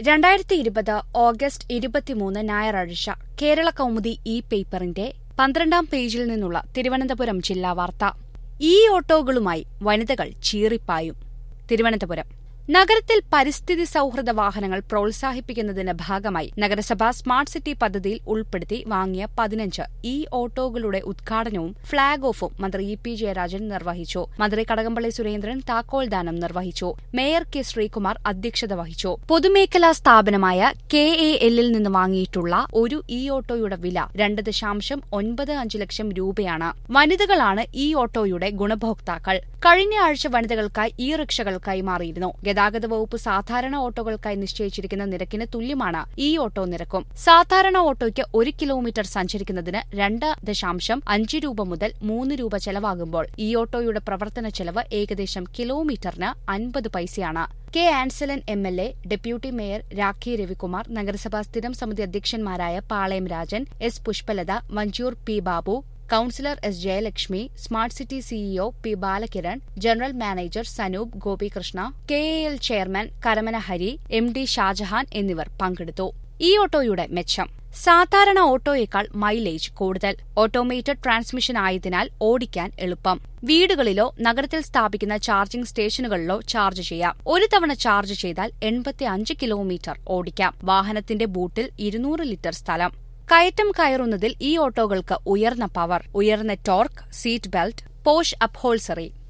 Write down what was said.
2020 August 23 ഞായറാഴ്ച Kerala Kaumudi E പേപ്പറിന്റെ 12-ാം പേജിൽ നിന്നുള്ള തിരുവനന്തപുരം ജില്ലാ വാർത്ത. ഈ ഓട്ടോകളുമായി വനിതകൾ ചീറിപ്പായും. തിരുവനന്തപുരം നഗരത്തിൽ പരിസ്ഥിതി സൌഹൃദ വാഹനങ്ങൾ പ്രോത്സാഹിപ്പിക്കുന്നതിന്റെ ഭാഗമായി നഗരസഭ സ്മാർട്ട് സിറ്റി പദ്ധതിയിൽ ഉൾപ്പെടുത്തി വാങ്ങിയ 15 ഇ ഓട്ടോകളുടെ ഉദ്ഘാടനവും ഫ്ളാഗ് ഓഫും മന്ത്രി ഇ.പി. ജയരാജൻ നിർവഹിച്ചു. മന്ത്രി കടകംപള്ളി സുരേന്ദ്രൻ താക്കോൽദാനം നിർവഹിച്ചു. മേയർ കെ ശ്രീകുമാർ അധ്യക്ഷത വഹിച്ചു. പൊതുമേഖലാ സ്ഥാപനമായ KAL ൽ നിന്ന് വാങ്ങിയിട്ടുള്ള ഒരു ഇ ഓട്ടോയുടെ വില 2.95 ലക്ഷം രൂപയാണ്. വനിതകളാണ് ഇ ഓട്ടോയുടെ ഗുണഭോക്താക്കൾ. കഴിഞ്ഞ ആഴ്ച വനിതകൾക്കായി ഇ റിക്ഷകൾ കൈമാറിയിരുന്നു. ഗതാഗത വകുപ്പ് സാധാരണ ഓട്ടോകൾക്കായി നിശ്ചയിച്ചിരിക്കുന്ന നിരക്കിന് തുല്യമാണ് ഇ ഓട്ടോ നിരക്കും. സാധാരണ ഓട്ടോയ്ക്ക് 1 കിലോമീറ്റർ സഞ്ചരിക്കുന്നതിന് 2.5 രൂപ മുതൽ 3 രൂപ ചെലവാകുമ്പോൾ ഇ ഓട്ടോയുടെ പ്രവർത്തന ചെലവ് ഏകദേശം കിലോമീറ്ററിന് 50 പൈസയാണ്. K Ansalan MLA, deputy mayor Rakhi Ravikumar, നഗരസഭാ സ്ഥിരം സമിതി അധ്യക്ഷന്മാരായ Palayam Rajan, S Pushpalatha, Vanchoor P Babu, councillor S Jayalakshmi, smart city CEO P Balakiran, general manager Sanoop Gopikrishna, KAL chairman Karamana Hari, MD Shajahan എന്നിവർ പങ്കെടുത്തു. ഇ ഓട്ടോയുടെ മെച്ചം: സാധാരണ ഓട്ടോയേക്കാൾ മൈലേജ് കൂടുതൽ. ഓട്ടോമേറ്റഡ് ട്രാൻസ്മിഷൻ ആയതിനാൽ ഓടിക്കാൻ എളുപ്പം. വീടുകളിലോ നഗരത്തിൽ സ്ഥാപിക്കുന്ന ചാർജിംഗ് സ്റ്റേഷനുകളിലോ ചാർജ് ചെയ്യാം. ഒരു തവണ ചാർജ് ചെയ്താൽ 85 കിലോമീറ്റർ ഓടിക്കാം. വാഹനത്തിന്റെ ബൂട്ടിൽ 200 ലിറ്റർ സ്ഥലം. കയറ്റം കയറുന്നതിൽ ഈ ഓട്ടോകൾക്ക് ഉയർന്ന പവർ, ഉയർന്ന ടോർക്ക്, സീറ്റ് ബെൽറ്റ്, പോഷ് അപ്ഹോൾസറി.